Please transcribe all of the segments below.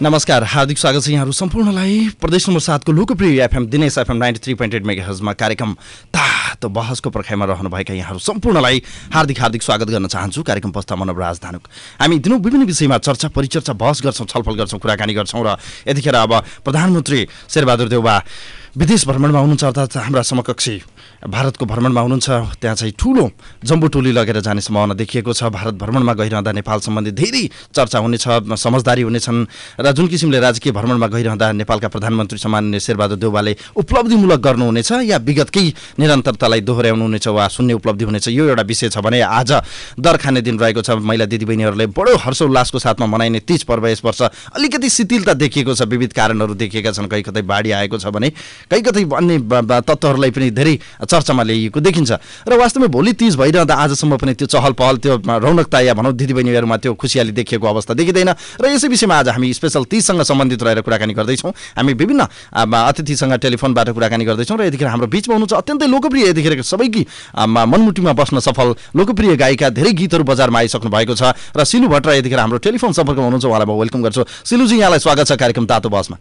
नमस्कार, हार्दिक स्वागत छ यहाँहरू सम्पूर्णलाई प्रदेश नम्बर 7 को लोकप्रिय एफएम दिनेश एफएम 93.8 मेगाहर्जमा कार्यक्रम तातो बहसको पर्खाइमा रहनुभएका यहाँहरू सम्पूर्णलाई हार्दिक स्वागत गर्न चाहन्छु। कार्यक्रम प्रस्ताव मनोराज धानुक। हामी दिनौ विभिन्न विषयमा चर्चा परिचर्चा बहस गर्छौं, छलफल गर्छौं, कुराकानी गर्छौं र यतिखेर अब प्रधानमन्त्री शेरबहादुर देउवा विदेश भ्रमणमा हुनुहुन्छ, अर्थात् हाम्रा समकक्षी भारतको भ्रमणमा हुनुहुन्छ। त्यहाँ चाहिँ ठूलो जम्बो टोली लगेर जाने सम्भावना देखिएको छ। भारत भ्रमणमा गइरहँदा नेपाल सम्बन्धी धेरै चर्चा हुनेछ, समझदारी हुनेछन् र जुन किसिमले राजकीय भ्रमणमा गइरहँदा नेपालका प्रधानमन्त्री सम्माननीय शेरबहादुर देउवाले उपलब्धिमूलक गर्नुहुनेछ या विगतकै निरन्तरतालाई दोहोर्याउनुहुनेछ वा शून्य उपलब्धि हुनेछ, यो एउटा विषय छ भने आज दर खाने दिन रहेको छ। महिला दिदीबहिनीहरूले बडो हर्षोल्लासको साथमा मनाइने तीज पर्व यस वर्ष अलिकति शिथिलता देखिएको छ। विविध कारणहरू देखिएका छन्, कहीँ कतै बाढी आएको छ भने कहीँ कतै अन्य तत्त्वहरूलाई पनि धेरै चर्चामा ल्याइएको देखिन्छ र वास्तवमा भोलि तीज भइरहँदा आजसम्म पनि त्यो चहल पहल, त्यो रौनकता या भनौँ दिदीबहिनीहरूमा त्यो खुसियाली देखिएको अवस्था देखिँदैन र यसै विषयमा आज हामी स्पेशल तीजसँग सम्बन्धित रहेर कुराकानी गर्दैछौँ। हामी विभिन्न अतिथिसँग टेलिफोनबाट कुराकानी गर्दैछौँ र यतिखेर हाम्रो बिचमा हुनुहुन्छ अत्यन्तै लोकप्रिय, यतिखेर सबैकी मनमुटीमा बस्न सफल लोकप्रिय गायिका, धेरै गीतहरू बजारमा आइसक्नु भएको छ र सिलु भट्टराई यतिखेर हाम्रो टेलिफोन सम्पर्कमा हुनुहुन्छ। उहाँलाई म वेलकम गर्छु। सिलुजी, यहाँलाई स्वागत छ कार्यक्रम तातो बहसमा।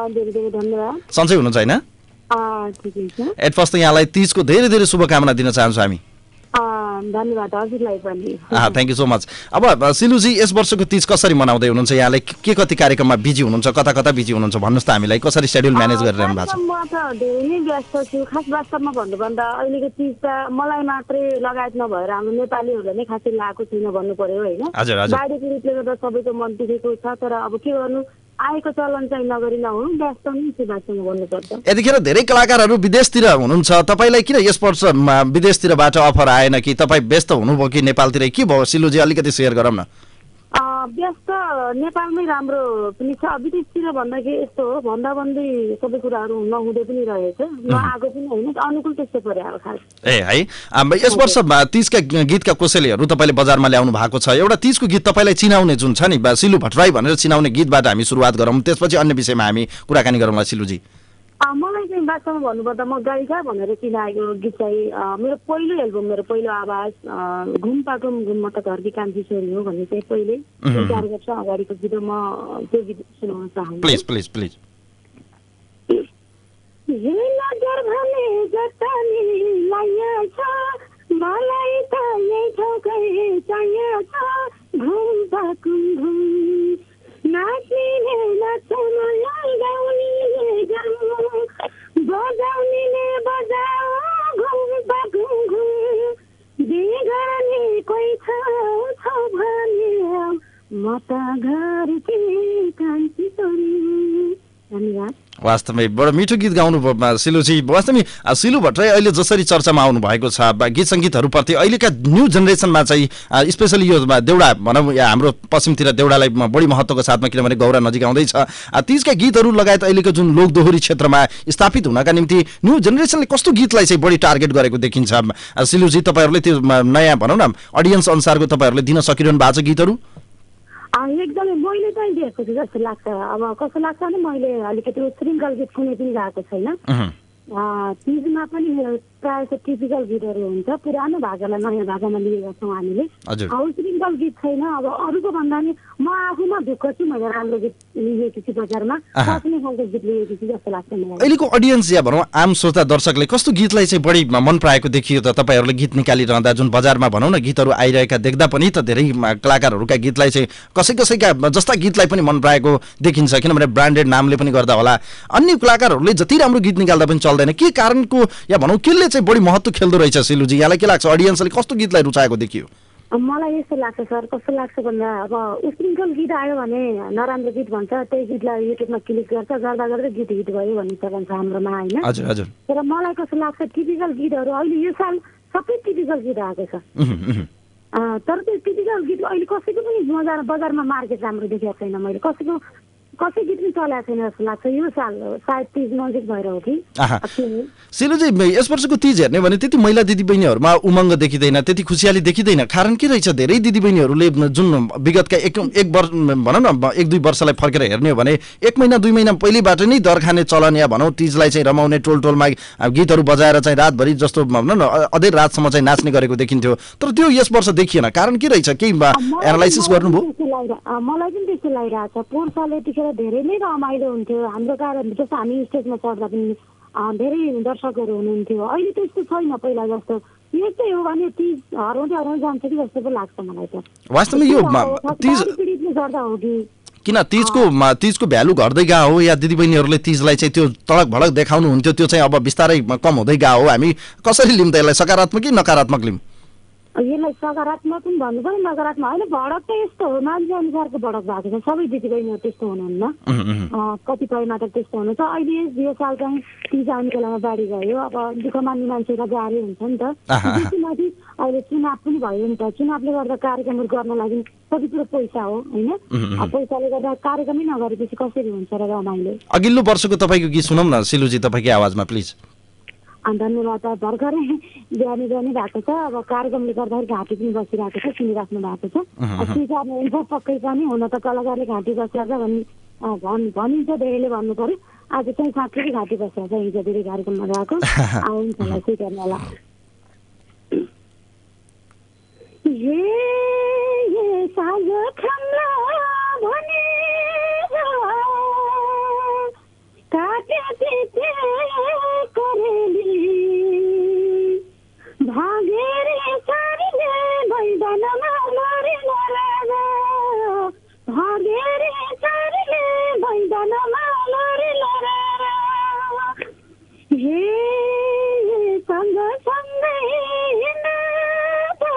सन्चै हुनुहुन्छ होइन? एट फर्स्ट यहाँलाई तीजको धेरै धेरै शुभकामना दिन चाहन्छु हामी। धन्यवाद हजुरलाई पनि। Thank you so much. अब सिलुजी, यस वर्षको तीज कसरी मनाउँदै हुनुहुन्छ? यहाँलाई के कति कार्यक्रममा बिजी हुनुहुन्छ, कता कता बिजी हुनुहुन्छ भन्नुहोस् त हामीलाई, कसरी सेड्युल म्यानेज गरिरहनु भएको छ? म त धेरै नै व्यस्त छु। खास वास्तवमा भन्नुभन्दा अहिलेको तीज त मलाई मात्रै लगायत नभएर हाम्रो नेपालीहरूलाई नै खासै लागेको छैन भन्नु पर्यो होइन। बाढीको रूपले गर्दा सबैको मन दुखेको छ, तर अब के गर्नु, आएको चलन चाहिँ नगरी नहुनु, व्यस्त नै छु भाषामा भन्नुपर्छ। यतिखेर धेरै कलाकारहरू विदेशतिर हुनुहुन्छ, तपाईँलाई किन यस वर्ष विदेशतिरबाट अफर आएन कि तपाईँ व्यस्त हुनुभयो कि नेपालतिर, के भयो सिलुजी अलिकति सेयर गरौँ न। व्यस्त नेपालमै राम्रो पनि छ, विदेशतिर भन्दाखेरि यस्तो हो, भन्दाभन्दै सबै कुराहरू नहुँदै पनि रहेछ, नआएको पनि होइन, अनुकूल त्यस्तो पर्यो अब खास। है यस वर्ष तीजका गीतका कोसेलीहरू तपाईँले बजारमा ल्याउनु भएको छ। एउटा तीजको गीत तपाईँलाई चिनाउने जुन छ नि, सिलु भट्टराई भनेर चिनाउने गीतबाट हामी सुरुवात गरौँ, त्यसपछि अन्य विषयमा हामी कुराकानी गरौँला। सिलुजी, मलाई चाहिँ वास्तवमा भन्नुपर्दा म गायिका भनेर चिनाएको गीत चाहिँ मेरो पहिलो एल्बम, मेरो पहिलो आवाज घुम पाटुम घुम म त घरकी कान्छी छोरी हो भन्ने चाहिँ पहिले 4 वर्ष अगाडिको गीत, म त्यो गीत सुनाउन चाहन्छु। Please please please. मलाई त यही ठोकै चाहिएको छ, घुम पाटुम घुम नाच्नेले नाच्नलाई गाउनेले गाउँ, बजाउनेले बजाऊ, घुम पाटुम घुम बिगार्ने कोही छ भने म त घरकी कान्छी छोरी। धन्यवाद। वास्तवमै बडो मिठो गीत गाउनुभयो सिलुजी। वास्तवमै सिलु भट्टराई अहिले जसरी चर्चामा आउनु भएको छ गीत सङ्गीतहरूप्रति अहिलेका न्यू जेनेरेसनमा चाहिँ स्पेसली यो देउडा भनौँ या हाम्रो पश्चिमतिर देउडालाई बढी महत्त्वको साथमा, किनभने गौरा नजिक आउँदैछ, तीजका गीतहरू लगायत अहिलेको जुन लोकदोहोरी क्षेत्रमा स्थापित हुनका निम्ति न्यू जेनेरेसनले कस्तो गीतलाई चाहिँ बढी टार्गेट गरेको देखिन्छ? सिलुजी, तपाईँहरूले त्यो नयाँ भनौँ न अडियन्स अनुसारको तपाईँहरूले दिन सकिरहनु भएको छ गीतहरू? एकदमै मैले चाहिँ दिएको छु जस्तो लाग्छ। अब कस्तो लाग्छ भने मैले अलिकति श्रृङ्खल गीत कुनै पनि गाएको छैन। तीजमा पनि प्रायः चाहिँ टिपिकल गीतहरू हुन्छ, पुरानो भाकालाई नयाँ भाकामा लिएका छौँ हामीले। श्रृङ्खल गीत छैन। अब अरूको भन्दा नि म आफूमा ढुक्क छु, मैले राम्रो गीत लिएको छु बजारमा, बस्ने खालको गीत लिएको छु जस्तो लाग्छ मलाई। अहिलेको अडियन्स या भनौँ आम श्रोता दर्शकले कस्तो गीतलाई चाहिँ बढी मन पराएको देखियो त? तपाईँहरूले गीत निकालिरहँदा जुन बजारमा भनौँ न गीतहरू आइरहेका देख्दा पनि त धेरै कलाकारहरूका गीतलाई चाहिँ कसैका जस्ता गीतलाई पनि मन पराएको देखिन्छ, किनभने ब्रान्डेड नामले पनि गर्दा होला। अन्य कलाकारहरूले जति राम्रो गीत निकाल्दा पनि चल्दैन, के कारणको या भनौँ केले चाहिँ बढी महत्त्व खेल्दो रहेछ सिलुजी? यहाँलाई के लाग्छ, अडियन्सले कस्तो गीतलाई रुचाएको देखियो? मलाई यस्तो लाग्छ सर, कस्तो लाग्छ भन्दा अब श्रृङ्खल गीत आयो भने नराम्रो गीत भन्छ, त्यही गीतलाई युट्युबमा क्लिक गर्छ, गर्दा गर्दै गीत हिट भयो भन्ने चलन छ हाम्रोमा होइन। हजुर हजुर। तर मलाई कस्तो लाग्छ, टिपिकल गीतहरू अहिले यो साल सबै टिपिकल गीत आएको छ, तर त्यो टिपिकल गीत अहिले कसैको पनि बजारमा मार्केट राम्रो देखेको छैन। मैले कसै गीत पनि चलाएको छैन जस्तो लाग्छ यो साल, सायद तीज नजिक भएर हो कि। सिलुजी, यस वर्षको तीज हेर्ने भने त्यति महिला दिदीबहिनीहरूमा उमङ्ग देखिँदैन, त्यति खुसियाली देखिँदैन। कारण के रहेछ? धेरै दिदीबहिनीहरूले जुन विगतका एक वर्ष भनौँ न 1-2 वर्षलाई फर्केर हेर्ने हो भने 1 महिना 2 महिना पहिलेबाट नै दर खाने चलन या भनौँ तीजलाई चाहिँ रमाउने टोलमा गीतहरू बजाएर चाहिँ रातभरि जस्तो भनौँ न अधेर रातसम्म चाहिँ नाच्ने गरेको देखिन्थ्यो, तर त्यो यस वर्ष देखिएन। कारण के रहेछ? केही एनालाइसिस गर्नुभयो? मलाई पनि त्यस्तो लागिरहेको छ। पोहोर साल त्यतिखेर धेरै नै रमाइलो हुन्थ्यो हाम्रो कारण जस्तो हामी स्टेजमा चढ्दा पनि धेरै दर्शकहरू हुनुहुन्थ्यो अहिले त्यस्तो छैन पहिला जस्तो यस्तै हो भने तीज हराउँदै हराउँदै जान्छ कि जस्तो पो लाग्छ मलाई त वास्तवमा यो तीज पीडितले गर्दा हो कि किन तीजको भ्यालु घट्दै गएको हो या दिदीबहिनीहरूले तीजलाई चाहिँ त्यो तडक भडक देखाउनु हुन्थ्यो त्यो चाहिँ अब बिस्तारै कम हुँदै गएको हो हामी कसरी लिउँ त यसलाई सकारात्मक कि नकारात्मक लिउँ यसलाई सकारात्मक पनि भन्नु पर्यो नकारात्मक होइन भडक त यस्तो हो मान्छे अनुसारको भडक भएको छ सबै दिदीबहिनीहरू त्यस्तो हुनुहुन्न कतिपय मात्र त्यस्तो हुनुहुन्छ अहिले यो साल चाहिँ तीज आउने बेलामा बाढी गयो अब दुःख मान्ने मान्छेलाई गाह्रो हुन्छ नि त त्यसमाथि अहिले चुनाव पनि भयो नि त चुनावले गर्दा कार्यक्रमहरू गर्न लागि सबै कुरो पैसा हो होइन पैसाले गर्दा कार्यक्रमै नगरेपछि कसरी हुन्छ र रमाइलो अघिल्लो वर्षको तपाईँको गीत सुनौँ न सिलुजी तपाईँकै आवाजमा प्लिज धन्यवाद भर्खरै बिहानी भएको छ अब कार्यक्रमले गर्दाखेरि घाँटी पनि बसिरहेको छ सुनिराख्नु भएको छ स्वीकार्नु हुन्छ पक्कै पनि हुन त कलाकारले घाँटी बसिरहेको छ भनिन्छ धेरैले भन्नु पर्यो आज चाहिँ साँच्चै घाँटी बसिरहेको छ हिजो धेरै कार्यक्रममा गएको हुन्छ होला स्वीकार्नु होला भागेरे सारीले मैदानमा लडेर राजा भागेरे सारीले मैदानमा लडेर राजा हे सँगसँगै हिँड्दा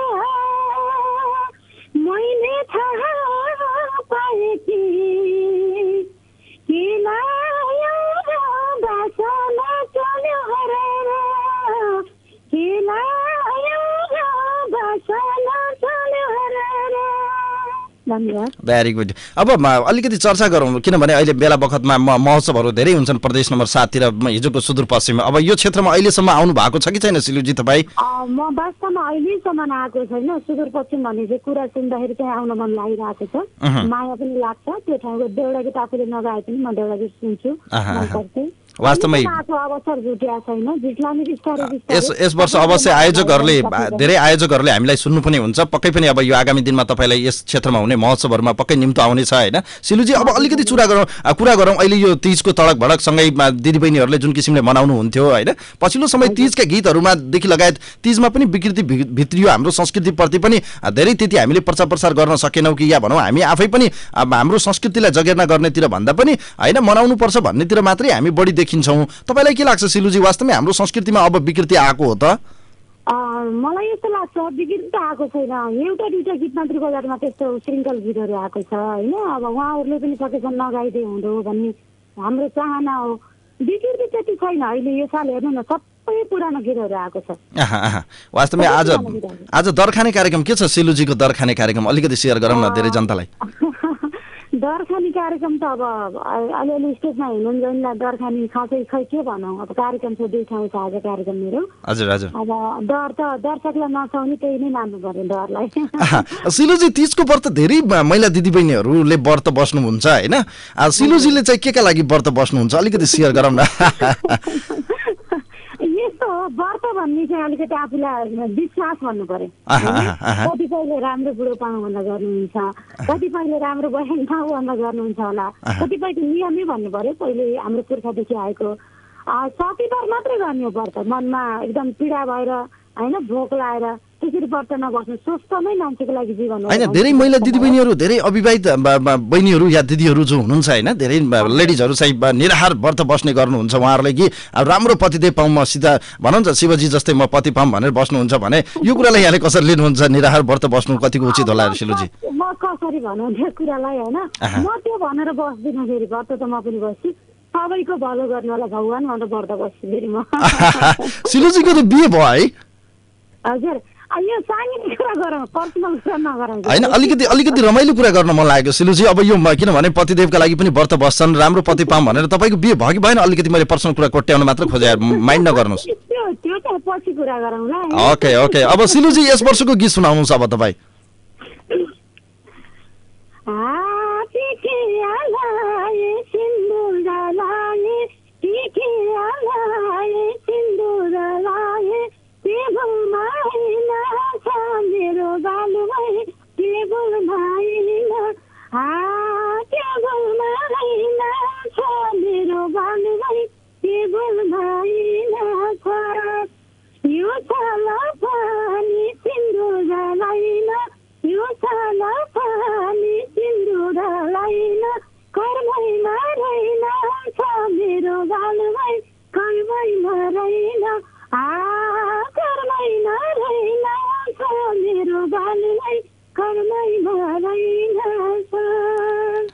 मैले थाहा पाएँ कि लायो र बासना चल्यो हरेर भेरी गुड अब अलिकति चर्चा गरौँ किनभने अहिले बेला बखतमा महोत्सवहरू धेरै हुन्छन् प्रदेश नम्बर 7 तिर हिजोको सुदूरपश्चिममा अब यो क्षेत्रमा अहिलेसम्म आउनु भएको छ कि छैन सिलुजी तपाईँ म वास्तवमा अहिलेसम्म आएको छैन सुदूरपश्चिम भन्ने चाहिँ कुरा सुन्दाखेरि चाहिँ आउन मन लागिरहेको छ माया पनि लाग्छ त्यो ठाउँको देउडा गीत आफूले नगाए पनि म देउडा गीत सुन्छु मनपर्छ वास्तवमै यस वर्ष अवश्य आयोजकहरूले धेरै आयोजकहरूले हामीलाई सुन्नु पनि हुन्छ पक्कै पनि अब यो आगामी दिनमा तपाईँलाई यस क्षेत्रमा हुने महोत्सवहरूमा पक्कै निम्तो आउनेछ होइन सिलुजी अब अलिकति कुरा गरौँ अहिले यो तीजको तडक भडकसँगै दिदीबहिनीहरूले जुन किसिमले मनाउनु हुन्थ्यो होइन पछिल्लो समय तीजका गीतहरूमा देखि लगायत तीजमा पनि विकृति भित्रियो हाम्रो संस्कृतिप्रति पनि धेरै त्यति हामीले प्रचार प्रसार गर्न सकेनौँ कि या भनौँ हामी आफै पनि हाम्रो संस्कृतिलाई जगेर्ना गर्नेतिर भन्दा पनि होइन मनाउनु पर्छ भन्नेतिर मात्रै हामी बढी देखिन्छौँ तपाईलाई के लाग्छ सिलुजी वास्तवमै हाम्रो संस्कृतिमा अब विकृति आएको हो त मलाई यस्तो लाग्छ विकृति त आएको छैन एउटा दुईटा गीत मात्रै बजारमा त्यस्तो श्रृङ्खल गीतहरू आएको छ होइन अब उहाँहरूले पनि सकेसम्म नगाइदिए हुँदो भन्ने हाम्रो चाहना हो विकृति त्यति छैन अहिले यो साल हेर्नु न सबै पुरानो गीतहरू आएको छ वास्तवमै आज दरखाने कार्यक्रम के छ सिलुजीको दरखाने कार्यक्रम अलिकति सेयर गरौँ न धेरै जनतालाई दरखानी कार्यक्रम त अब अलिअलि स्टेजमा हुनुहुन्छ दरखानी खासै खै के भनौँ अब कार्यक्रम छ दुई ठाउँ छ आज कार्यक्रम मेरो हजुर हजुर अब डर त दर्शकलाई नचाउने त्यही नै मान्नु पर्यो डरलाई सिलुजी तीजको व्रत धेरै महिला दिदीबहिनीहरूले व्रत बस्नुहुन्छ होइन सिलुजीले चाहिँ के का लागि व्रत बस्नुहुन्छ अलिकति सेयर गरौँ न यस्तो हो व्रत भन्ने चाहिँ अलिकति आफूलाई विश्वास भन्नु पर्यो कतिपयले राम्रो बुढो पाउँ भन्दा गर्नुहुन्छ कतिपयले राम्रो बहिनी ठाउँ भन्दा गर्नुहुन्छ होला कतिपयको नियमै भन्नु पर्यो पहिले हाम्रो पुर्खादेखि आएको सकेबार मात्रै गर्ने हो व्रत मनमा एकदम पीडा भएर होइन भोक लाएर त्यसरी व्रत नबस्नु स्वस्थमै मान्छेको लागि जीवन होइन धेरै महिला दिदीबहिनीहरू धेरै अविवाहित बहिनीहरू या दिदीहरू जो हुनुहुन्छ होइन धेरै लेडिजहरू चाहिँ निराहार व्रत बस्ने गर्नुहुन्छ उहाँहरूले कि राम्रो पतिदेव पाउँ म सिधा भन्नुहुन्छ शिवजी जस्तै म पति पाऊँ भनेर बस्नुहुन्छ भने यो कुरालाई यहाँले कसरी लिनुहुन्छ निराहार व्रत बस्नु कतिको उचित होला सिलुजी म कसरी भनौँ त्यो कुरालाई होइन म त्यो भनेर बस्दिनँ फेरि व्रत त म पनि बस्छु सबैको भलो गर्नुवाला भगवान् भनेर व्रत बस्छु फेरि म सिलुजीको त बिहे भयो है हजुर यो साङ्गीतिक कुरा गरौँ पर्सनल कुरा नगरौँ होइन अलिकति रमाइलो कुरा गर्न मन लागेको सिलुजी अब यो किनभने पतिदेवका लागि पनि व्रत बस्छन् राम्रो पति पाऊँ भनेर तपाईँको बिहे भयो कि भएन अलिकति मैले पर्सनल कुरा कोट्याउन मात्र खोजे माइन्ड नगर्नुहोस् त्यो त पछि कुरा गरौँला ओके अब सिलुजी यस वर्षको गीत सुनाउनुहोस् अब तपाईँ मेरो बालुमै टेबल माइला टेबल माइला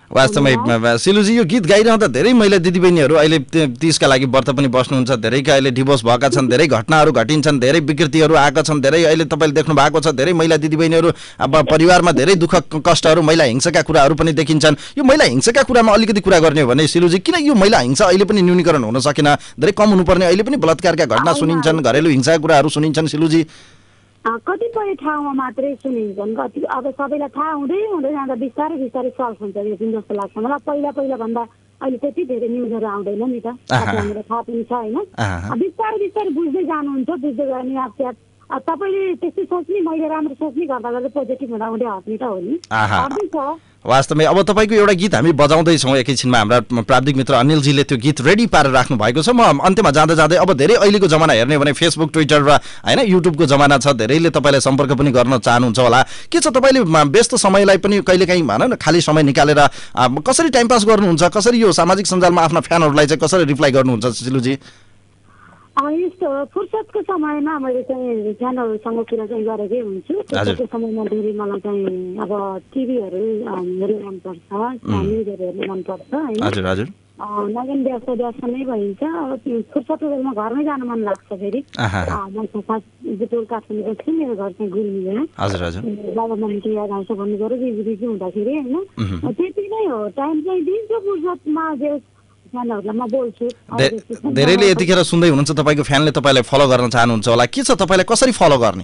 वास्तवमै सिलुजी यो गीत गाइरहँदा धेरै महिला दिदीबहिनीहरू अहिले 30 का लागि व्रत पनि बस्नुहुन्छ, धेरैका अहिले डिभोर्स भएका छन्, धेरै घटनाहरू घटिन्छन्, धेरै विकृतिहरू आएका छन्, धेरै अहिले तपाईँले देख्नु भएको छ धेरै महिला दिदीबहिनीहरू अब परिवारमा धेरै दुःख कष्टहरू महिला हिंसाका कुराहरू पनि देखिन्छन्। यो महिला हिंसाका कुरामा अलिकति कुरा गर्ने हो भने सिलुजी किन यो महिला हिंसा अहिले पनि न्यूनीकरण हुन सकेन? धेरै कम हुनुपर्ने, अहिले पनि बलात्कारका घटना सुनिन्छन्, घरेलु हिंसाका कुराहरू सुनिन्छन् सिलुजी। कतिपय ठाउँमा मात्रै सुनिन्छन्, कति अब सबैलाई थाहा हुँदै हुँदै जाँदा बिस्तारै बिस्तारै सल्भ हुन्छ यो दिन जस्तो लाग्छ मलाई। पहिला भन्दा अहिले त्यति धेरै न्युजहरू आउँदैन नि त, हामीलाई थाहा पनि छ होइन। बिस्तारै बिस्तारै बुझ्दै जानुहुन्छ, बुझ्दै गयो भने आफै तपाईँले त्यस्तै सोच्ने, मैले राम्रो सोच्ने गर्दा गर्दै पोजिटिभ हुँदा हुँदै हट्ने त हो नि, हट्दैछ। वास्तवमै अब तपाईँको एउटा गीत हामी बजाउँदैछौँ एकैछिनमा, हाम्रा प्राविधिक मित्र अनिलजीले त्यो गीत रेडी पारेर राख्नु भएको छ। म अन्त्यमा जाँदा जाँदै अब धेरै अहिलेको जमाना हेर्ने हो भने फेसबुक, ट्विटर र होइन युट्युबको जमाना छ, धेरैले तपाईँलाई सम्पर्क पनि गर्न चाहनुहुन्छ होला। के छ तपाईँले व्यस्त समयलाई पनि कहिलेकाहीँ भन न खाली समय निकालेर कसरी टाइम पास गर्नुहुन्छ, कसरी यो सामाजिक सञ्जालमा आफ्ना फ्यानहरूलाई चाहिँ कसरी रिप्लाई गर्नुहुन्छ सिलुजी? यस्तो फुर्सदको समयमा मैले चाहिँ फ्यानहरूसँग कुरा चाहिँ गरेकै हुन्छु। फुर्सदको समयमा धेरै मलाई चाहिँ अब टिभीहरू हेर्नु मनपर्छ, न्युजहरू हेर्नु मनपर्छ होइन। हजुर हजुर। नगेन व्यस्त नै भइन्छ। अब फुर्सदको बेलामा घरमै जानु मन लाग्छ फेरि। म बुटोल काठमाडौँ बस्छु, मेरो घर चाहिँ गुल्मी हो। हजुर हजुर। बाबा मम्मीको याद आउँछ भन्नु गऱ्यो बिजी हुँदाखेरि होइन। त्यति नै हो, टाइम चाहिँ दिन्छु फुर्सदमा जे म बोल्छु। धेरैले यतिखेर सुन्दै हुनुहुन्छ, तपाईँको फ्यानले तपाईँलाई फलो गर्न चाहनुहुन्छ होला, के छ तपाईँलाई कसरी फलो गर्ने?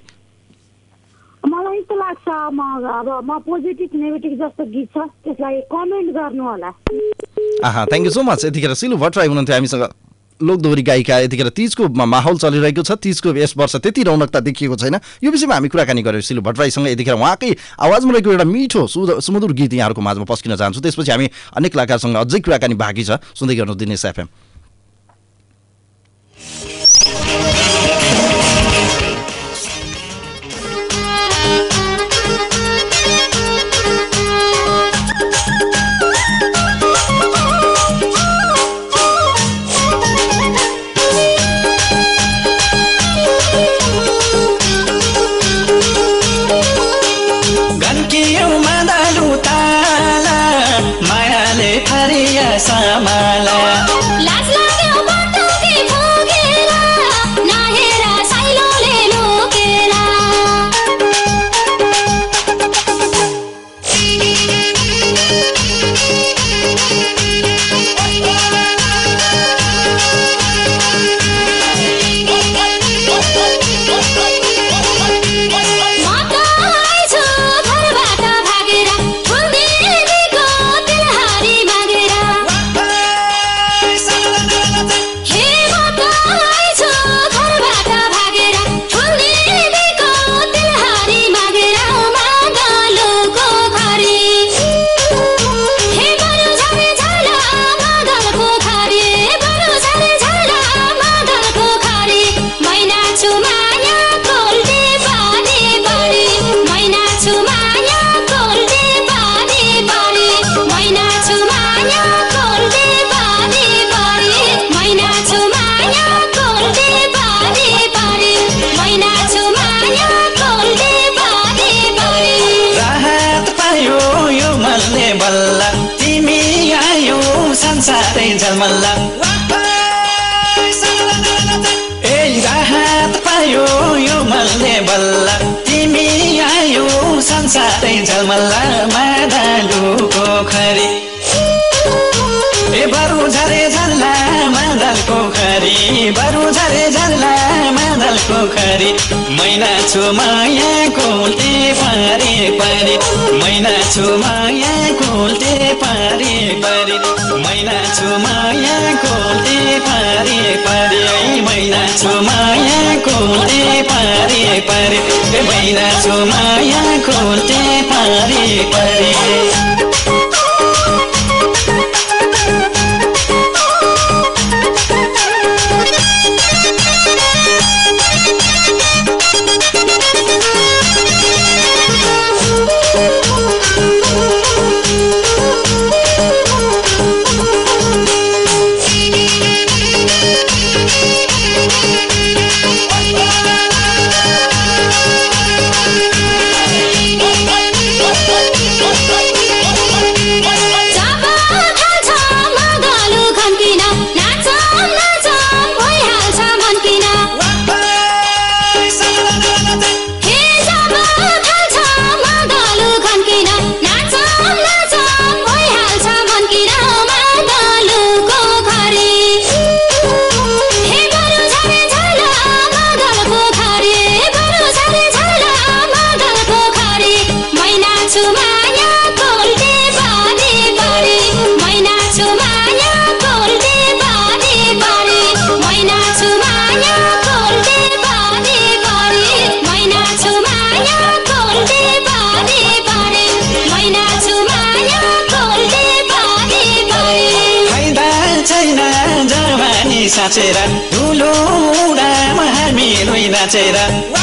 मलाई यस्तो लाग्छ म पोजिटिभ नेगेटिभ जस्तो गीत छ त्यसलाई कमेन्ट गर्नु होला। Thank you so much. यतिखेर सिलु भट्टराई हुनुहुन्थ्यो हामीसँग, लोकदोहोरी गायिका। यतिखेर तीजको माहौल चलिरहेको छ, तीजको यस वर्ष त्यति रौनकता देखिएको छैन, यो विषयमा हामी कुराकानी गऱ्यौँ सिलु भट्टराईसँग। यतिखेर उहाँकै आवाजमा रहेको एउटा मिठो सुमधुर गीत यहाँहरूको माझमा पस्किन चाहन्छु, त्यसपछि हामी अनेक कलाकारसँग अझै कुराकानी बाँकी छ। सुन्दै गर्नु दिनेश एफएम। लाज लाग्यो बाटोकै भोगेर, नहेर साइलोले लोकेर। राहत पायो यो मनले बल्ल, तिमी आयो संसारै झलमल्ला। मादलुको खरी बरु झरे झल्ला मादलको खरी, बरु झरे झल्ला मादलको खरी। मैना छु माया कोल्टे पारे पारे, मैना छु माया कोल्टे पारे पारे, मैना छु माया कोल्टे पारे पारे, मैना छु माया कोल्टे पारे पारे, मैना छु माया कोल्टे पारे पारे। साँचेर ठुलो उडामा हामी दुई नाचेर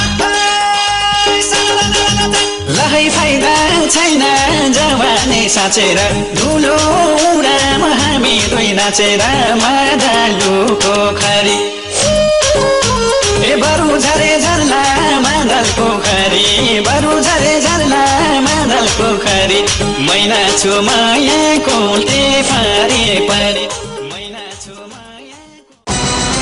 लहै फाइदा छैन जवानी साँचेर ठुलो उडामा हामी दुई नाचेर मादलुको खरी ए बरु झरे झर्ला मादल पोखरी बरु झरे झर्ला मादल पोखरी मैना छु मायाको उल्टे पारी पारी मैना छु मायाको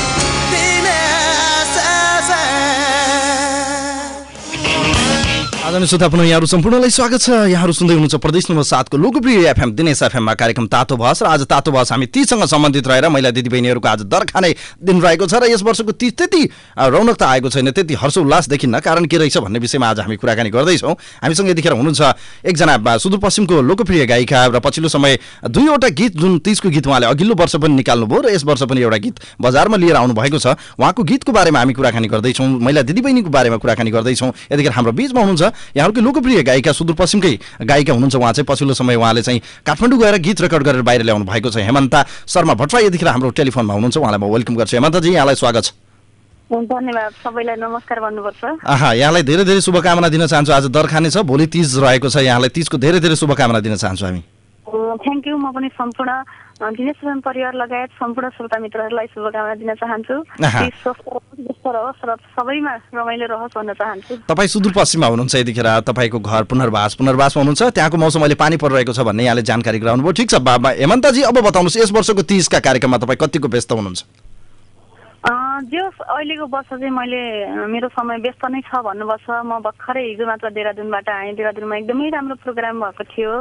आदरणीय श्रोता पुनः यहाँहरू सम्पूर्णलाई स्वागत छ। यहाँहरू सुन्दै हुनुहुन्छ प्रदेश नम्बर 7 को लोकप्रिय एफएम दिनेश एफएममा कार्यक्रम तातो बहस र आज तातो बहस हामी तीजसँग सम्बन्धित रहेर महिला दिदीबहिनीहरूको आज दर खाने दिन रहेको छ र यस वर्षको तीज त्यति रौनकता आएको छैन, त्यति हर्षोल्लास देखिन्न। कारण के रहेछ भन्ने विषयमा आज हामी कुराकानी गर्दैछौँ। हामीसँग यतिखेर हुनुहुन्छ एकजना सुदूरपश्चिमको लोकप्रिय गायिका र पछिल्लो समय 2वटा गीत जुन तीजको गीत उहाँले अघिल्लो वर्ष पनि निकाल्नुभयो र यस वर्ष पनि एउटा गीत बजारमा लिएर आउनु भएको छ। उहाँको गीतको बारेमा हामी कुराकानी गर्दैछौँ, महिला दिदीबहिनीको बारेमा कुराकानी गर्दैछौँ। यतिखेर हाम्रो बीचमा हुनुहुन्छ यहाँको लोकप्रिय गायिका सुदूरपश्चिमकै गायिका हुनुहुन्छ। उहाँ चाहिँ पछिल्लो समय उहाँले चाहिँ काठमाडौँ गएर गीत रेकर्ड गरेर बाहिर ल्याउनु भएको छ। हेमन्ता शर्मा भट्टराई यतिखेर हाम्रो टेलिफोनमा हुनुहुन्छ, उहाँलाई म वेलकम गर्छु। हेमन्ताजी यहाँलाई स्वागत छ। धन्यवाद, सबैलाई नमस्कार भन्नुपर्छ। यहाँलाई धेरै धेरै शुभकामना दिन चाहन्छु। आज दरखाने छ, भोलि तीज रहेको छ, यहाँलाई तीजको धेरै धेरै शुभकामना दिन चाहन्छु हामी। Thank you. म पनि सम्पूर्ण दिनेश एफएम परिवार लगायत सम्पूर्ण श्रोता मित्रहरूलाई शुभकामना दिन चाहन्छु। सबैमा रमाइलो रहोस् भन्न चाहन्छु। तपाईँ सुदूरपश्चिममा हुनुहुन्छ, यतिखेर तपाईँको घर पुनर्वासमा हुनुहुन्छ, त्यहाँको मौसम अहिले पानी परिरहेको छ भन्ने यहाँले जानकारी गराउनुभयो। ठिक छ हेमन्ताजी, अब बताउनुहोस् यस वर्षको तीजका कार्यक्रममा तपाईँ कतिको व्यस्त हुनुहुन्छ? अहिलेको वर्ष चाहिँ मेरो समय व्यस्त नै छ भन्नुपर्छ। म भर्खरै हिजो मात्र देहरादूनबाट आएँ। देहरादूनमा एकदमै राम्रो प्रोग्राम भएको थियो।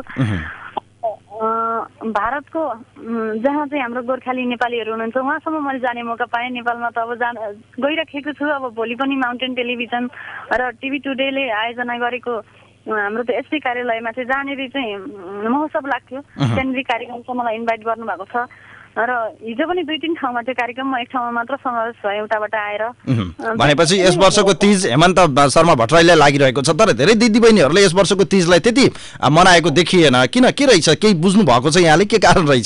भारतको जहाँ चाहिँ हाम्रो गोर्खाली नेपालीहरू हुनुहुन्छ उहाँसम्म मैले जाने मौका पाएँ। नेपालमा त अब गइराखेको छु। अब भोलि पनि माउन्टेन टेलिभिजन र टिभी टुडेले आयोजना गरेको हाम्रो त एसपी कार्यालयमा चाहिँ जहाँनिर चाहिँ महोत्सव लाग्थ्यो त्यहाँनिर कार्यक्रमसम्म मलाई इन्भाइट गर्नुभएको छ र हिजो पनि 2-3 ठाउँमा त्यो कार्यक्रममा एक ठाउँमा मात्र समावेश भयो, एउटाबाट आएर। भनेपछि यस वर्षको तीज हेमन्त शर्मा भट्टराईलाई लागिरहेको छ, तर धेरै दिदीबहिनीहरूले यस वर्षको तीजलाई त्यति मनाएको देखिएन। किन, के रहेछ? केही बुझ्नु भएको छ यहाँले? के कारण रहेछ?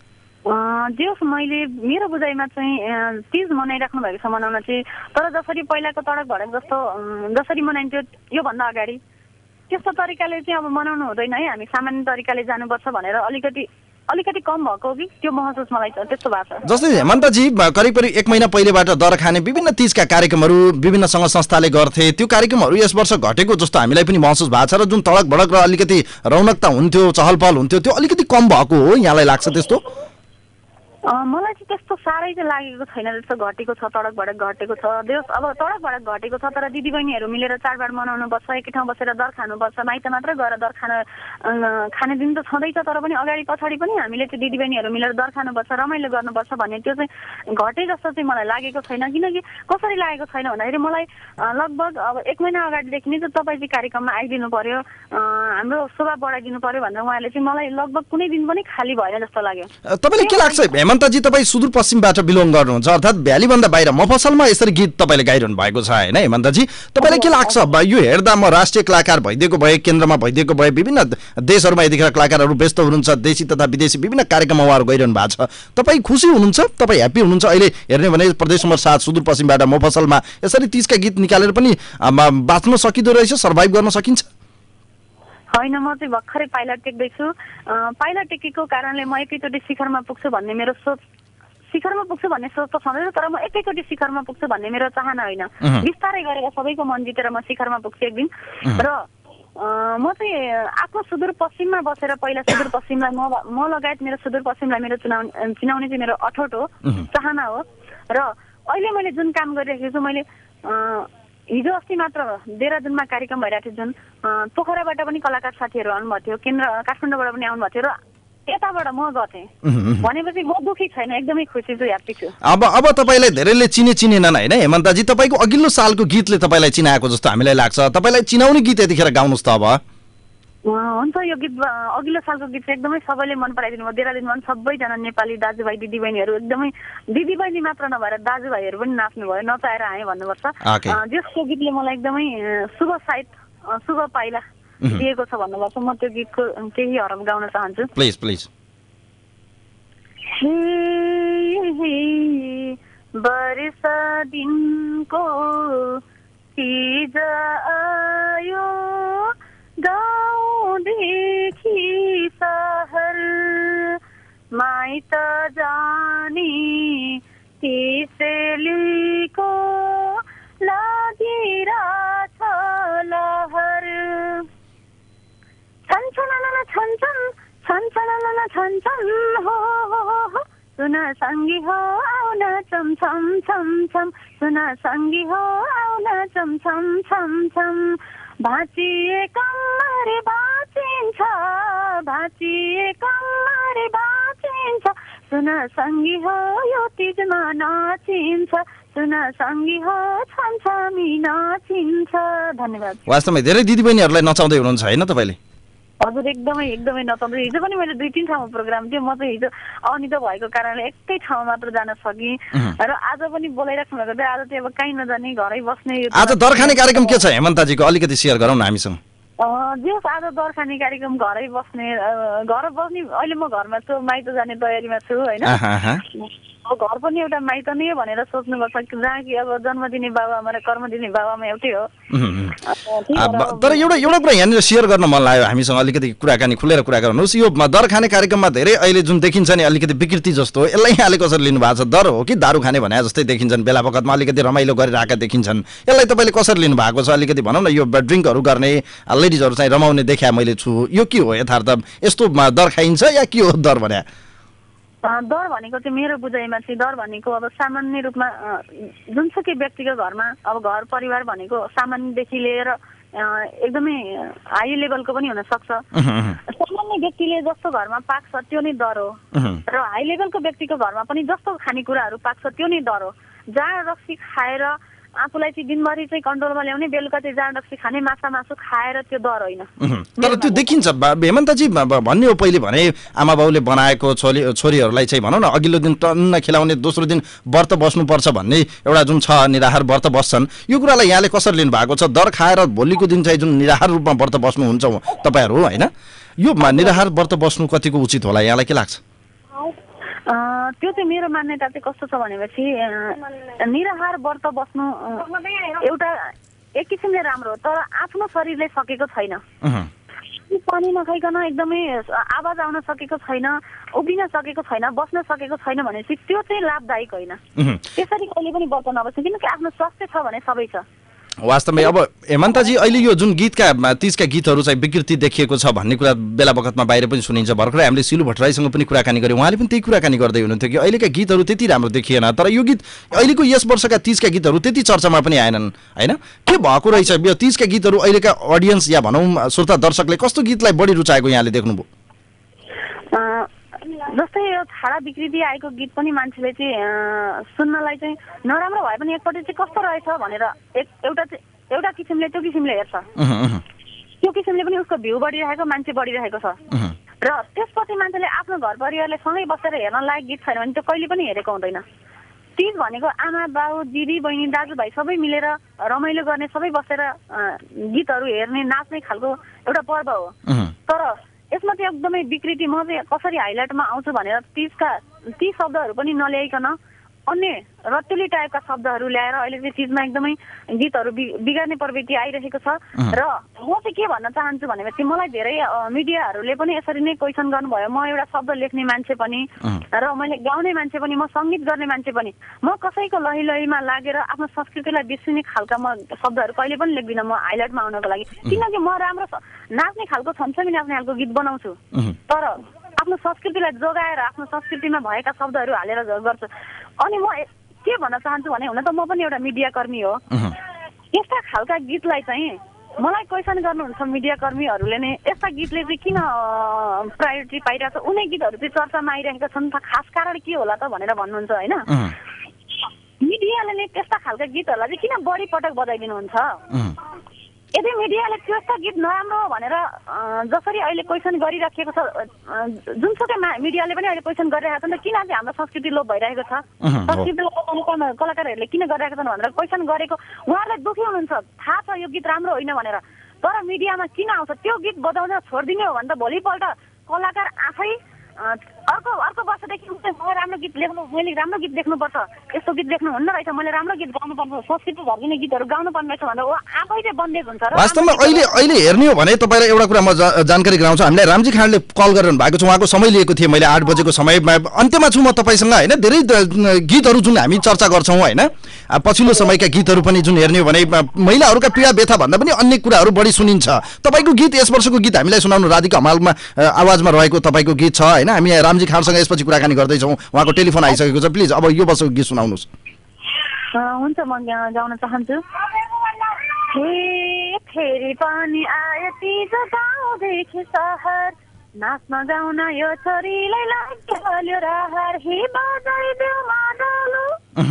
मैले मेरो बुझाइमा चाहिँ तीज मनाइराख्नु भएको छ मनाउन चाहिँ, तर जसरी पहिलाको तडक भडक जस्तो जसरी मनाइन्थ्यो योभन्दा अगाडि त्यस्तो तरिकाले चाहिँ अब मनाउनु हुँदैन है। हामी सामान्य तरिकाले जानुपर्छ भनेर अलिकति कम भएको कि त्यो महसुस मलाई त्यस्तो भएको छ। जस्तै हेमन्तजी करिब 1 महिना पहिलेबाट दर खाने विभिन्न तीजका कार्यक्रमहरू विभिन्न सङ्घ संस्थाले गर्थे, त्यो कार्यक्रमहरू यस वर्ष घटेको जस्तो हामीलाई पनि महसुस भएको छ र जुन तडक भडक र अलिकति रौनकता हुन्थ्यो, चहल पहल हुन्थ्यो, त्यो अलिकति कम भएको हो। यहाँलाई लाग्छ त्यस्तो? मलाई चाहिँ त्यस्तो साह्रै चाहिँ लागेको छैन, जस्तो घटेको छ, तडक भडक घटेको छ। अब तडक भडक घटेको छ, तर दिदीबहिनीहरू मिलेर चाडबाड मनाउनुपर्छ, एकै ठाउँ बसेर दर खानुपर्छ। माइत मात्रै गएर दर खाने दिन त छँदैछ, तर पनि अगाडि पछाडि पनि हामीले चाहिँ दिदीबहिनीहरू मिलेर दर खानुपर्छ, रमाइलो गर्नुपर्छ भन्ने त्यो चाहिँ घटे जस्तो चाहिँ मलाई लागेको छैन। किनकि कसरी लागेको छैन भन्दाखेरि मलाई लगभग अब 1 महिना अगाडिदेखि नै चाहिँ तपाईँ चाहिँ कार्यक्रममा आइदिनु पर्यो, हाम्रो शोभा बढाइदिनु पर्यो भनेर उहाँले चाहिँ मलाई लगभग कुनै दिन पनि खाली भएन जस्तो लाग्यो। तपाईँलाई के लाग्छ हेमन्तजी, तपाईँ सुदूरपश्चिमबाट बिलोङ गर्नुहुन्छ, अर्थात् भ्यालीभन्दा बाहिर मफसलमा यसरी गीत तपाईँले गाइरहनु भएको छ होइन हेमन्तजी? तपाईँलाई के लाग्छ यो हेर्दा म राष्ट्रिय कलाकार भइदिएको भए, केन्द्रमा भइदिएको भए, विभिन्न देशहरूमा यतिखेर कलाकारहरू व्यस्त हुनुहुन्छ, देशी तथा विदेशी विभिन्न कार्यक्रममा उहाँहरू गइरहनु भएको छ, तपाईँ खुसी हुनुहुन्छ? तपाईँ ह्याप्पी हुनुहुन्छ? अहिले हेर्ने भने प्रदेश नम्बर 7 सुदूरपश्चिमबाट मफसलमा यसरी तीजका गीत निकालेर पनि बाँच्न सकिँदो रहेछ, सर्भाइभ गर्न सकिन्छ? होइन, म चाहिँ भर्खरै पाइला टेक्दैछु। पाइला टेकेको कारणले म एकैचोटि शिखरमा पुग्छु भन्ने मेरो सोच त छँदैन, तर म एकैचोटि शिखरमा पुग्छु भन्ने मेरो चाहना होइन। बिस्तारै गरेर सबैको मन जितेर म शिखरमा पुग्छु एक दिन। र म चाहिँ आफ्नो सुदूरपश्चिममा बसेर पहिला सुदूरपश्चिमलाई म लगायत मेरो सुदूरपश्चिमलाई मेरो चिनाउने चाहिँ मेरो अठोट हो, चाहना हो। र अहिले मैले जुन काम गरिरहेको छु, मैले हिजो अस्ति मात्र देहरादूनमा कार्यक्रम भइरहेको थियो, जुन पोखराबाट पनि कलाकार साथीहरू आउनुभएको थियो, केन्द्र काठमाडौँबाट पनि आउनुभएको थियो, र यताबाट म गथेँ भनेपछि म दुखी छैन, एकदमै खुसी छु, ह्याप्पी छु। अब तपाईँलाई धेरैले चिनेनन् होइन हेमन्तजी? तपाईँको अघिल्लो सालको गीतले तपाईँलाई चिनाएको जस्तो हामीलाई लाग्छ, तपाईँलाई चिनाउने गीत यतिखेर गाउनुहोस् त अब। हुन्छ, यो गीत अघिल्लो सालको गीत चाहिँ एकदमै सबैले मन पराइदिनु भयो। देहरादूनमा पनि सबैजना नेपाली दाजुभाइ दिदीबहिनीहरू, एकदमै दिदीबहिनी मात्र नभएर दाजुभाइहरू पनि नाच्नु भयो, नचाहेर आएँ भन्नुपर्छ। जसको गीतले मलाई एकदमै शुभ पाइला दिएको छ भन्नुपर्छ। म त्यो गीतको केही हरफ गाउन चाहन्छु। Please please. वर्ष दिनको तिज आयो गाउँदेखि सहर माइत जाने त्यसैलीको लागिरहेछ लहर छन्छन् हो सुन सङ्गी हो आउन छम छम छम छम सुन सङ्गी हो आउन छम छम छम छम भाँचिए कम्मरे बाँचिन्छ भाँचिए कम्मरे बाँचिन्छ सुन सङ्गी हो यो तिजमा नाचिन्छ सुन सङ्गी हो छमछमी नाचिन्छ। धन्यवाद। वास्तवमै धेरै दिदीबहिनीहरूलाई नचाउँदै हुनुहुन्छ होइन तपाईँले? हजुर एकदमै एकदमै नचाउँदै। हिजो पनि मैले 2-3 ठाउँमा प्रोग्राम थियो, म चाहिँ हिजो अनित भएको कारणले एकै ठाउँमा मात्र जान सकेँ र आज पनि बोलाइराख्नु भएको थियो। आज चाहिँ अब कहीँ नजाने घरै बस्ने। आज दरखाने कार्यक्रम के छ हेमन्तजीको अलिकति सेयर गरौँ न हामीसँग। जस आज दरखाने कार्यक्रम घरै बस्ने घर बस्ने अहिले म घरमा छु, माइत जाने तयारीमा छु होइन। अब घर पनि एउटा माइत नै हो भनेर सोच्नुपर्छ जहाँ कि अब जन्म दिने बाबुआमा र कर्म दिने बाबुआमा एउटै हो। तर एउटा कुरा यहाँनिर सेयर गर्न मन लाग्यो हामीसँग अलिकति कुराकानी खुलेर कुरा गर्नुहोस्। यो दर खाने कार्यक्रममा धेरै अहिले जुन देखिन्छ नि अलिकति विकृति जस्तो यसलाई यहाँले कसरी लिनु भएको छ? दर हो कि दारू खाने भने जस्तै देखिन्छन्, बेला बखतमा अलिकति रमाइलो गरिरहेका देखिन्छन्, यसलाई तपाईँले कसरी लिनु भएको छ? अलिकति भनौँ न, यो ड्रिङ्कहरू गर्ने लेडिजहरू चाहिँ रमाउने देखा मैले छु, यो के हो यथार्थ? यस्तो दर खाइन्छ या के हो दर भने? दर भनेको चाहिँ मेरो बुझाइमा चाहिँ दर भनेको अब सामान्य रूपमा जुनसुकै व्यक्तिको घरमा अब घर परिवार भनेको सामान्यदेखि लिएर एकदमै हाई लेभलको पनि हुन सक्छ। सामान्य व्यक्तिले जस्तो घरमा पाक्छ त्यो नै दर हो र हाई लेभलको व्यक्तिको घरमा पनि जस्तो खानेकुराहरू पाक्छ त्यो नै दर हो। जाँड रक्सी खाएर आफूलाई चाहिँ दिनभरि चाहिँ कन्ट्रोलमा ल्याउने, बेलुका चाहिँ जाँड रक्सी खाने, माछा मासु खाएर त्यो दर होइन। तर त्यो देखिन्छ हेमन्तजी भन्ने हो पहिले भने आमा बाउले बनाएको छोरीहरूलाई चाहिँ भनौँ न अघिल्लो दिन टन्न खिलाउने, दोस्रो दिन व्रत बस्नुपर्छ भन्ने एउटा जुन छ निराहार व्रत बस्छन्, यो कुरालाई यहाँले कसरी लिनु भएको छ? दर खाएर भोलिको दिन चाहिँ जुन निराहार रूपमा व्रत बस्नुहुन्छ तपाईँहरू होइन, यो निराहार व्रत बस्नु कतिको उचित होला यहाँलाई के लाग्छ? त्यो चाहिँ मेरो मान्यता चाहिँ कस्तो छ भनेपछि निराहार व्रत बस्नु एउटा एक किसिमले राम्रो हो, तर आफ्नो शरीरले सकेको छैन, पानी नखाइकन एकदमै आवाज आउन सकेको छैन, उभिन सकेको छैन, बस्न सकेको छैन भनेपछि त्यो चाहिँ लाभदायक होइन। त्यसरी कहिले पनि व्रत नबस्नु, किनकि आफ्नो स्वास्थ्य छ भने सबै छ। वास्तवमै अब हेमन्तजी अहिले यो जुन गीतका तीजका गीतहरू चाहिँ विकृति देखिएको छ भन्ने कुरा बेला बखतमा बाहिर पनि सुनिन्छ। भर्खरै हामीले सिलु भट्टराईसँग पनि कुराकानी गऱ्यौँ, उहाँले पनि त्यही कुराकानी गर्दै हुनुहुन्थ्यो कि अहिलेका गीतहरू त्यति राम्रो देखिएन, तर यो गीत अहिलेको यस वर्षका तीजका गीतहरू त्यति चर्चामा पनि आएनन् होइन। के भएको रहेछ यो तीजका गीतहरू? अहिलेका अडियन्स या भनौँ श्रोता दर्शकले कस्तो गीतलाई बढी रुचाएको यहाँले देख्नुभयो? जस्तै यो छाडा विकृति आएको गीत पनि मान्छेले चाहिँ सुन्नलाई चाहिँ नराम्रो भए पनि एकपट्टि चाहिँ कस्तो रहेछ भनेर एउटा किसिमले त्यो किसिमले हेर्छ, त्यो किसिमले पनि उसको भ्यू बढिरहेको, मान्छे बढिरहेको छ र त्यसपछि मान्छेले आफ्नो घर परिवारले सँगै बसेर हेर्न लायक गीत छैन भने त्यो कहिले पनि हेरेको हुँदैन। तीज भनेको आमा बाउ दिदी बहिनी दाजुभाइ सबै मिलेर रमाइलो गर्ने, सबै बसेर गीतहरू हेर्ने, नाच्ने खालको एउटा पर्व हो। तर यसमा चाहिँ एकदमै विकृति म चाहिँ कसरी हाइलाइटमा आउँछु भनेर ती शब्दहरू पनि नल्याइकन अन्य रत्तुली टाइपका शब्दहरू ल्याएर अहिले चाहिँ तीजमा एकदमै गीतहरू बिगार्ने प्रवृत्ति आइरहेको छ। र म चाहिँ के भन्न चाहन्छु भनेपछि मलाई धेरै मिडियाहरूले पनि यसरी नै क्वेसन गर्नुभयो। म एउटा शब्द लेख्ने मान्छे पनि र मैले गाउने मान्छे पनि, म सङ्गीत गर्ने मान्छे पनि, म कसैको लहीमा लागेर आफ्नो संस्कृतिलाई बिर्सिने खालका म शब्दहरू कहिले पनि लेख्दिनँ म हाइलाइटमा आउनको लागि, किनकि म राम्रो नाच्ने खालको छमछमी नाच्ने खालको गीत बनाउँछु, तर आफ्नो संस्कृतिलाई जोगाएर आफ्नो संस्कृतिमा भएका शब्दहरू हालेर गर्छु। अनि म के भन्न चाहन्छु भने हुन त म पनि एउटा मिडियाकर्मी हो, यस्ता खालका गीतलाई चाहिँ मलाई क्वेसन गर्नुहुन्छ मिडियाकर्मीहरूले नै यस्ता गीतले चाहिँ किन प्रायोरिटी पाइरहेको छ, उनी गीतहरू चाहिँ चर्चामा आइरहेका छन्, खास कारण के होला त भनेर भन्नुहुन्छ होइन। मिडियाले नै त्यस्ता खालका गीतहरूलाई चाहिँ किन बढी पटक बजाइदिनुहुन्छ? यदि मिडियाले त्यस्ता गीत नराम्रो हो भनेर जसरी अहिले क्वेसन गरिराखेको छ, जुनसुकै मिडियाले पनि अहिले क्वेसन गरिरहेको छ नि त किन चाहिँ हाम्रो संस्कृति लोप भइरहेको छ, संस्कृतिलाई कलाकारहरूले किन गरिरहेको छन् भनेर क्वेसन गरेको उहाँहरूलाई दुःखी हुनुहुन्छ। थाहा छ यो गीत राम्रो होइन भनेर, तर मिडियामा किन आउँछ? त्यो गीत बजाउन छोडिदिने हो भने त भोलिपल्ट कलाकार आफै अर्को वर्षदेखि म राम्रो गीत लेख्नु, मैले राम्रो गीत लेख्नुपर्छ, यस्तो गीत लेख्नु हुन्न रहेछ, मैले राम्रो गीत गाउनुपर्छ, संस्कृति झर्किने गीतहरू गाउनु पर्ने रहेछ भनेर ऊ आफैले बन्देज हुन्छ। र वास्तवमा अहिले हेर्ने हो भने तपाईँलाई एउटा कुरा म जानकारी गराउँछु। हामीलाई रामजी खाँडले कल गरिरहनु भएको छ, उहाँको समय लिएको थिएँ मैले 8 बजेको समयमा। अन्त्यमा छु म तपाईँसँग होइन। धेरै गीतहरू जुन हामी चर्चा गर्छौँ होइन, पछिल्लो समयका गीतहरू पनि जुन हेर्ने हो भने महिलाहरूका पीडा व्यथा भन्दा पनि अन्य कुराहरू बढी सुनिन्छ। तपाईँको गीत, यस वर्षको गीत हामीलाई सुनाउनु। राधिका हमालमा आवाजमा रहेको तपाईँको गीत छ होइन। हामी रामजी खाँडसँग यसपछि कुराकानी गर्दैछौँ, उहाँको टेलिफोन आइसकेको छ। प्लिज अब यो वर्षको गीत सुनाउनुहोस्। हुन्छ, म गाउन चाहन्छु। फेरि पनि आयो तीज गाउँदेखि सहर, नाच्न गाउन यो छोरीलाई लाग्यो रहर। हे बजाइदेऊ मादलो,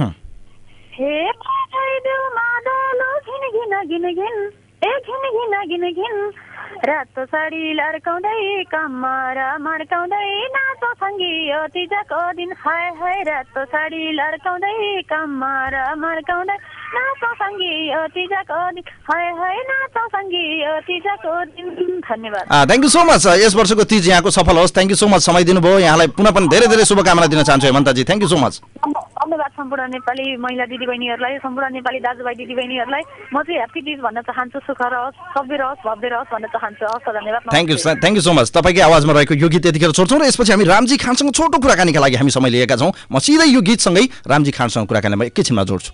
हे बजाइदेऊ मादलो, घिन घिन घिन घिन, ए घिन घिन घिन घिन। रातो साडी लड्काउँदै कम्मर मर्काउँदै नाचो सङ्गीयो तीजको दिन। हाय हाय रातो साडी लड्काउँदै कम्मर मर्काउँदै नाचो सङ्गीयो तीजको दिन। हाय हाय नाचो सङ्गीयो तीजको दिन। धन्यवाद। Thank you so much. यस वर्षको तीज यहाँको सफल होस्। थ्याङ्क यू सो मच, समय दिनुभयो। यहाँलाई पुनः पनि धेरै धेरै शुभकामना दिन चाहन्छु हेमन्तजी। Thank you so much. धन्यवाद सम्पूर्ण नेपाली महिला दिदीबहिनीहरूलाई, सम्पूर्ण नेपाली दाजुभाइ दिदीबहिनीहरूलाई। म चाहिँ ह्याप्पी तीज भन्न चाहन्छु। सुख रहोस्, सभ्य रहोस्, भव्य रहोस् भन्न चाहन्छु। हस्, धन्यवाद। Thank you so much. तपाईँकै आवाजमा रहेको यो गीत यतिखेर छोड्छौँ र यसपछि हामी रामजी खाँडसँग छोटो कुराकानीका लागि हामी समय लिएका छौँ। म सिधै यो गीतसँगै रामजी खाँडसँग कुराकानीलाई एकैछिनमा जोड्छु।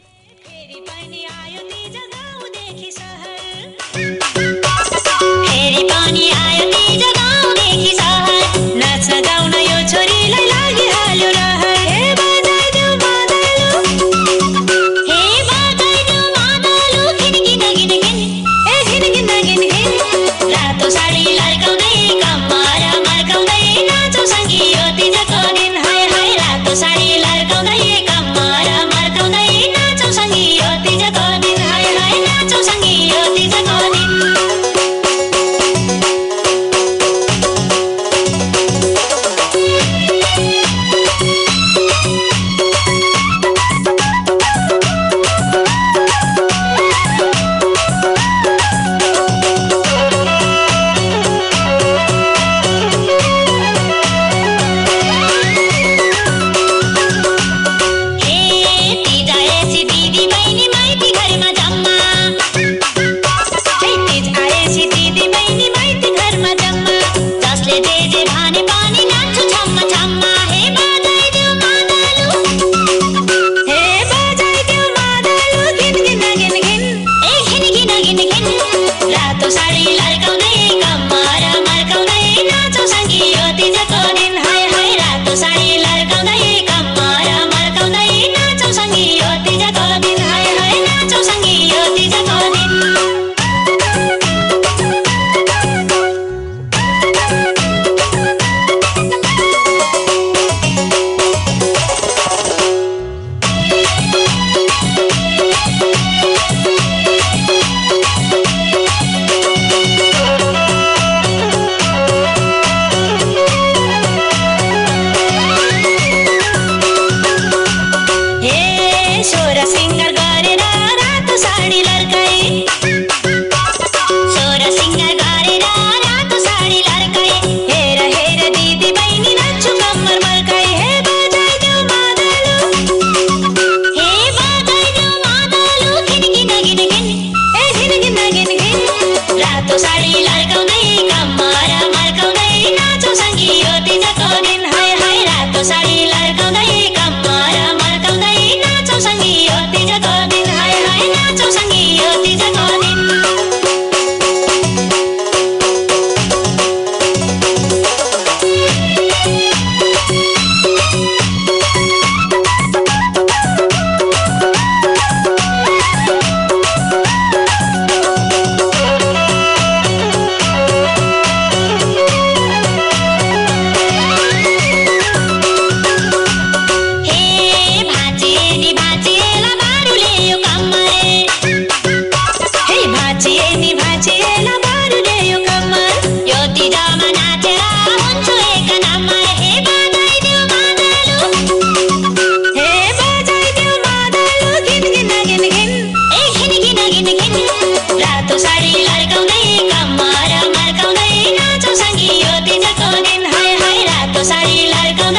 साडी लड्काउँदै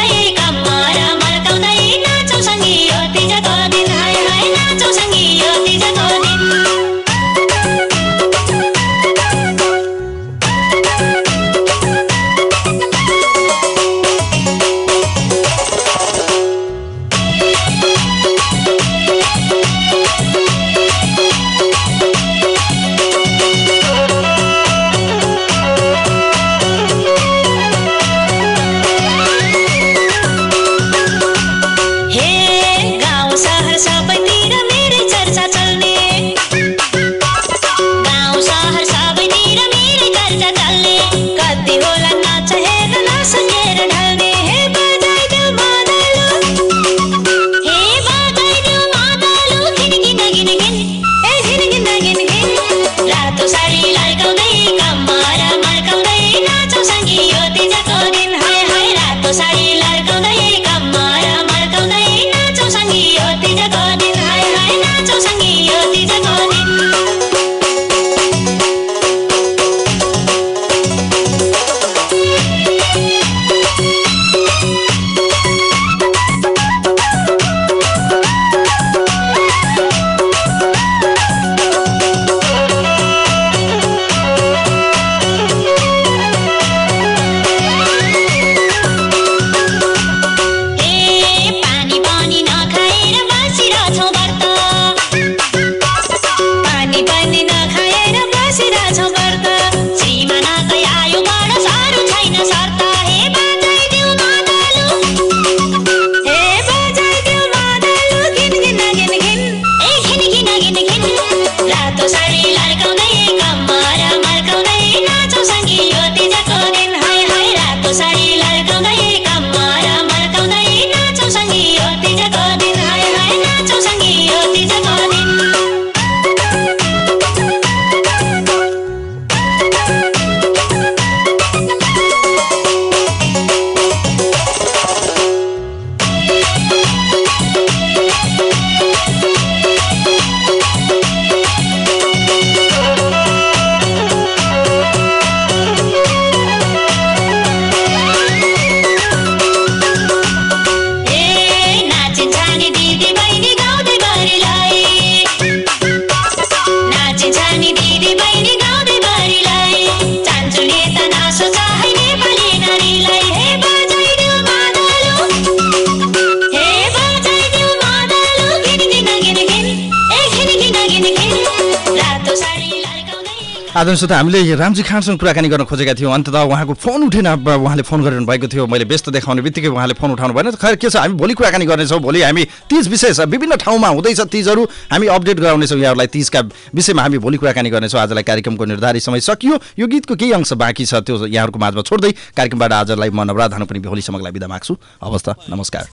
सबैतिर मेरै चर्चा चल्ने गाउँ सहर सबैतिर मेरै चर्चा चल्ने कति होला नचाहेर नसकेर ढल्ने हे बजाइदेऊ मादलु घिन घिन घिन घिन ए घिन घिन घिन घिन रातो साडी लड्काउँदै कम्मर मर्काउँदै नाचौँ सँगै यो तिजको दिन हाय हाय रातो साडी लड्काउँदै कम्मर मर्काउँदै नाचौँ सँगै यो तिजको दिन हाय हाय नाचौँ सँगै यो तिजको दिन आदरणीय श्रोता, हामीले रामजी खानसँग कुराकानी गर्न खोजेका थियौँ। अन्ततः उहाँको फोन उठेन। उहाँले फोन गरिरहनु भएको थियो। मैले व्यस्त देखाउने बित्तिकै उहाँले फोन उठाउनु भएन। खैर के छ, हामी भोलि कुराकानी गर्नेछौँ। भोलि हामी तीज विशेष विभिन्न ठाउँमा हुँदैछ तीजहरू, हामी अपडेट गराउनेछौँ यहाँहरूलाई। तीजका विषयमा हामी भोलि कुराकानी गर्नेछौँ। आजलाई कार्यक्रमको निर्धारित समय सकियो। यो गीतको केही अंश बाँकी छ, त्यो यहाँहरूको माझमा छोड्दै कार्यक्रमबाट आजलाई म नवराध धानु पनि भोलिसम्मलाई बिदा माग्छु। हवस् त, नमस्कार।